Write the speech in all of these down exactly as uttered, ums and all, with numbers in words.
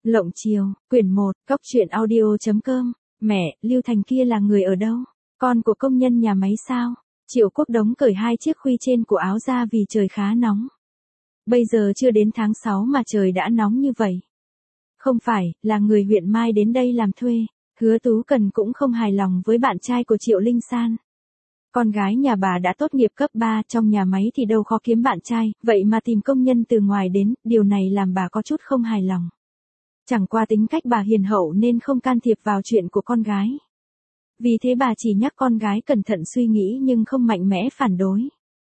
Lộng Chiều, quyển một, cốc truyện audio chấm com. Mẹ, Lưu Thành kia là người ở đâu? Con của công nhân nhà máy sao? Triệu Quốc Đống cởi hai chiếc khuy trên của áo ra vì trời khá nóng. Bây giờ chưa đến tháng sáu mà trời đã nóng như vậy. Không phải, là người huyện Mai đến đây làm thuê. Hứa Tú Cần cũng không hài lòng với bạn trai của Triệu Linh San. Con gái nhà bà đã tốt nghiệp cấp ba, trong nhà máy thì đâu khó kiếm bạn trai, vậy mà tìm công nhân từ ngoài đến, điều này làm bà có chút không hài lòng. Chẳng qua tính cách bà hiền hậu nên không can thiệp vào chuyện của con gái. Vì thế bà chỉ nhắc con gái cẩn thận suy nghĩ nhưng không mạnh mẽ phản đối.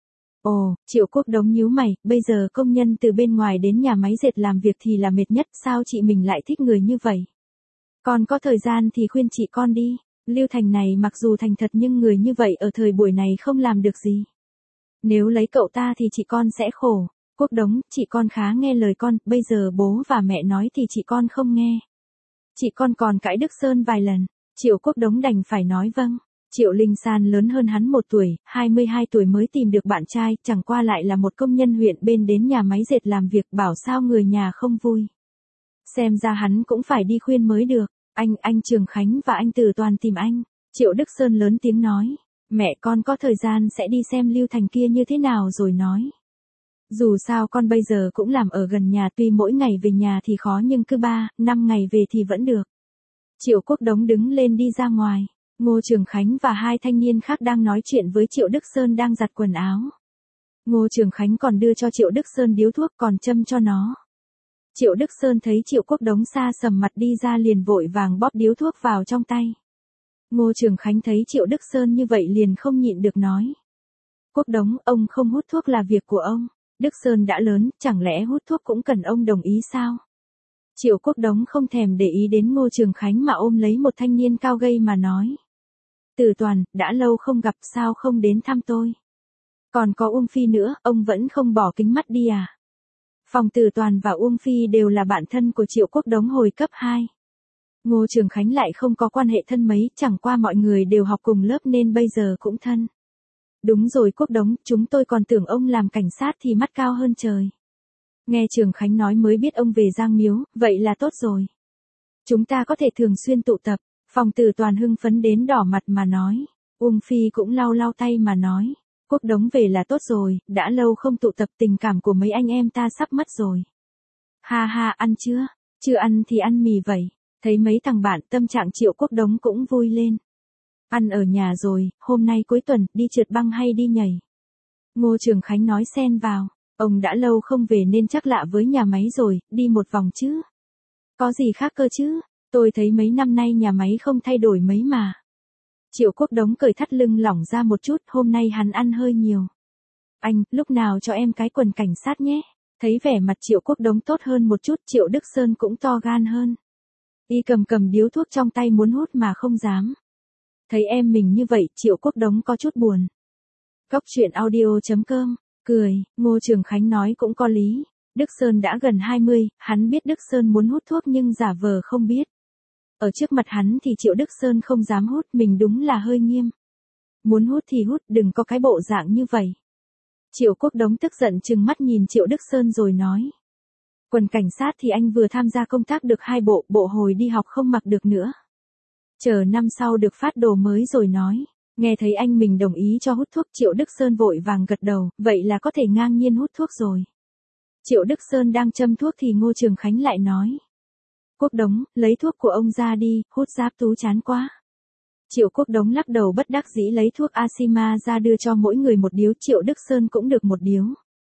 Ồ, Triệu Quốc Đống nhíu mày, bây giờ công nhân từ bên ngoài đến nhà máy dệt làm việc thì là mệt nhất, sao chị mình lại thích người như vậy? Con có thời gian thì khuyên chị con đi. Lưu Thành này mặc dù thành thật nhưng người như vậy ở thời buổi này không làm được gì. Nếu lấy cậu ta thì chị con sẽ khổ. Quốc Đống, chị con khá nghe lời con, bây giờ bố và mẹ nói thì chị con không nghe. Chị con còn cãi Đức Sơn vài lần. Triệu Quốc Đống đành phải nói vâng. Triệu Linh San lớn hơn hắn một tuổi, hai mươi hai tuổi mới tìm được bạn trai, chẳng qua lại là một công nhân huyện bên đến nhà máy dệt làm việc, bảo sao người nhà không vui. Xem ra hắn cũng phải đi khuyên mới được. Anh, anh Trường Khánh và anh Từ Toàn tìm anh. Triệu Đức Sơn lớn tiếng nói. Mẹ con có thời gian sẽ đi xem Lưu Thành kia như thế nào rồi nói. Dù sao con bây giờ cũng làm ở gần nhà, tuy mỗi ngày về nhà thì khó nhưng cứ ba, năm ngày về thì vẫn được. Triệu Quốc Đống đứng lên đi ra ngoài. Ngô Trường Khánh và hai thanh niên khác đang nói chuyện với Triệu Đức Sơn đang giặt quần áo. Ngô Trường Khánh còn đưa cho Triệu Đức Sơn điếu thuốc còn châm cho nó. Triệu Đức Sơn thấy Triệu Quốc Đống xa sầm mặt đi ra liền vội vàng bóp điếu thuốc vào trong tay. Ngô Trường Khánh thấy Triệu Đức Sơn như vậy liền không nhịn được nói. Quốc Đống, ông không hút thuốc là việc của ông. Đức Sơn đã lớn, chẳng lẽ hút thuốc cũng cần ông đồng ý sao? Triệu Quốc Đống không thèm để ý đến Ngô Trường Khánh mà ôm lấy một thanh niên cao gầy mà nói. Từ Toàn, đã lâu không gặp sao không đến thăm tôi? Còn có Uông Phi nữa, ông vẫn không bỏ kính mắt đi à? Phòng Từ Toàn và Uông Phi đều là bạn thân của Triệu Quốc Đống hồi cấp hai. Ngô Trường Khánh lại không có quan hệ thân mấy, chẳng qua mọi người đều học cùng lớp nên bây giờ cũng thân. Đúng rồi Quốc Đống, chúng tôi còn tưởng ông làm cảnh sát thì mắt cao hơn trời. Nghe Trường Khánh nói mới biết ông về Giang Miếu, vậy là tốt rồi. Chúng ta có thể thường xuyên tụ tập. Phòng Từ Toàn hưng phấn đến đỏ mặt mà nói. Uông Phi cũng lau lau tay mà nói. Quốc Đống về là tốt rồi, đã lâu không tụ tập, tình cảm của mấy anh em ta sắp mất rồi. Ha ha, ăn chưa? Chưa ăn thì ăn mì vậy. Thấy mấy thằng bạn, tâm trạng Triệu Quốc Đống cũng vui lên. Ăn ở nhà rồi, hôm nay cuối tuần, đi trượt băng hay đi nhảy? Ngô Trường Khánh nói xen vào. Ông đã lâu không về nên chắc lạ với nhà máy rồi, đi một vòng chứ. Có gì khác cơ chứ? Tôi thấy mấy năm nay nhà máy không thay đổi mấy mà. Triệu Quốc Đống cởi thắt lưng lỏng ra một chút, hôm nay hắn ăn hơi nhiều. Anh, lúc nào cho em cái quần cảnh sát nhé. Thấy vẻ mặt Triệu Quốc Đống tốt hơn một chút, Triệu Đức Sơn cũng to gan hơn. Y cầm cầm điếu thuốc trong tay muốn hút mà không dám. Thấy em mình như vậy, Triệu Quốc Đống có chút buồn. Cốc truyện audio chấm com, cười, Ngô Trường Khánh nói cũng có lý. Đức Sơn đã gần hai mươi, hắn biết Đức Sơn muốn hút thuốc nhưng giả vờ không biết. Ở trước mặt hắn thì Triệu Đức Sơn không dám hút, mình đúng là hơi nghiêm. Muốn hút thì hút, đừng có cái bộ dạng như vậy. Triệu Quốc Đống tức giận trừng mắt nhìn Triệu Đức Sơn rồi nói. Quần cảnh sát thì anh vừa tham gia công tác được hai bộ, bộ hồi đi học không mặc được nữa. Chờ năm sau được phát đồ mới rồi nói. Nghe thấy anh mình đồng ý cho hút thuốc, Triệu Đức Sơn vội vàng gật đầu, vậy là có thể ngang nhiên hút thuốc rồi. Triệu Đức Sơn đang châm thuốc thì Ngô Trường Khánh lại nói. Quốc Đống, lấy thuốc của ông ra đi, hút giáp tú chán quá. Triệu Quốc Đống lắc đầu bất đắc dĩ lấy thuốc Asima ra đưa cho mỗi người một điếu, Triệu Đức Sơn cũng được một điếu.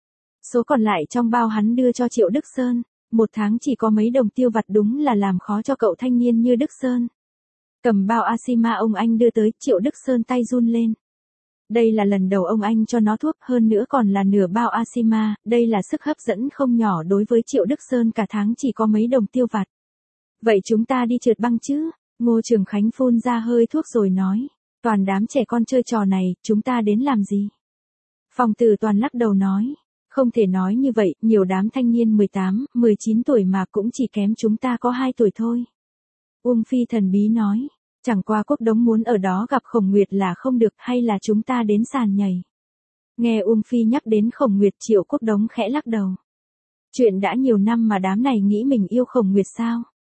Số còn lại trong bao hắn đưa cho Triệu Đức Sơn, một tháng chỉ có mấy đồng tiêu vặt đúng là làm khó cho cậu thanh niên như Đức Sơn. Cầm bao Asima ông anh đưa tới, Triệu Đức Sơn tay run lên. Đây là lần đầu ông anh cho nó thuốc, hơn nữa còn là nửa bao Asima, đây là sức hấp dẫn không nhỏ đối với Triệu Đức Sơn, cả tháng chỉ có mấy đồng tiêu vặt. Vậy chúng ta đi trượt băng chứ? Ngô Trường Khánh phun ra hơi thuốc rồi nói. Toàn đám trẻ con chơi trò này, chúng ta đến làm gì? Phòng Từ Toàn lắc đầu nói. Không thể nói như vậy, nhiều đám thanh niên mười tám, mười chín tuổi mà cũng chỉ kém chúng ta có hai tuổi thôi. Uông Phi thần bí nói. Chẳng qua Quốc Đống muốn ở đó gặp Khổng Nguyệt là không được, hay là chúng ta đến sàn nhảy? Nghe Uông Phi nhắc đến Khổng Nguyệt, Triệu Quốc Đống khẽ lắc đầu. Chuyện đã nhiều năm mà đám này nghĩ mình yêu Khổng Nguyệt sao?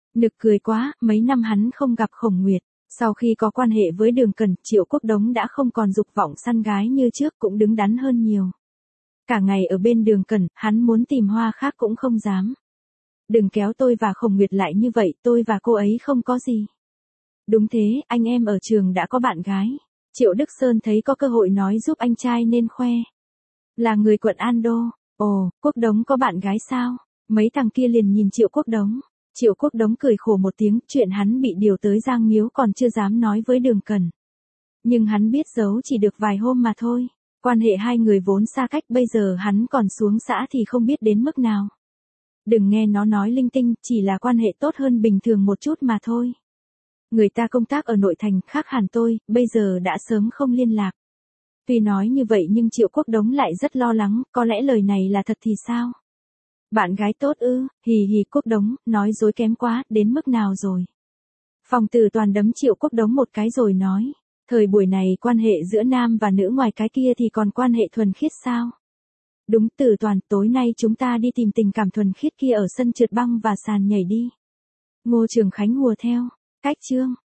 Nực cười quá, mấy năm hắn không gặp Khổng Nguyệt. Sau khi có quan hệ với Đường Cẩn, Triệu Quốc Đống đã không còn dục vọng săn gái như trước, cũng đứng đắn hơn nhiều. Cả ngày ở bên Đường Cẩn, hắn muốn tìm hoa khác cũng không dám. Đừng kéo tôi và Khổng Nguyệt lại như vậy, tôi và cô ấy không có gì. Đúng thế, anh em ở trường đã có bạn gái. Triệu Đức Sơn thấy có cơ hội nói giúp anh trai nên khoe. Là người quận An Đô. Ồ, Quốc Đống có bạn gái sao? Mấy thằng kia liền nhìn Triệu Quốc Đống. Triệu Quốc Đống cười khổ một tiếng, chuyện hắn bị điều tới Giang Miếu còn chưa dám nói với Đường Cẩn. Nhưng hắn biết giấu chỉ được vài hôm mà thôi. Quan hệ hai người vốn xa cách, bây giờ hắn còn xuống xã thì không biết đến mức nào. Đừng nghe nó nói linh tinh, chỉ là quan hệ tốt hơn bình thường một chút mà thôi. Người ta công tác ở nội thành, khác hẳn tôi, bây giờ đã sớm không liên lạc. Tuy nói như vậy nhưng Triệu Quốc Đống lại rất lo lắng, có lẽ lời này là thật thì sao? Bạn gái tốt ư? Hì hì, Quốc Đống, nói dối kém quá, đến mức nào rồi? Phòng Từ Toàn đấm Triệu Quốc Đống một cái rồi nói, thời buổi này quan hệ giữa nam và nữ ngoài cái kia thì còn quan hệ thuần khiết sao? Đúng, Từ Toàn, tối nay chúng ta đi tìm tình cảm thuần khiết kia ở sân trượt băng và sàn nhảy đi. Ngô Trường Khánh hùa theo. Cách chương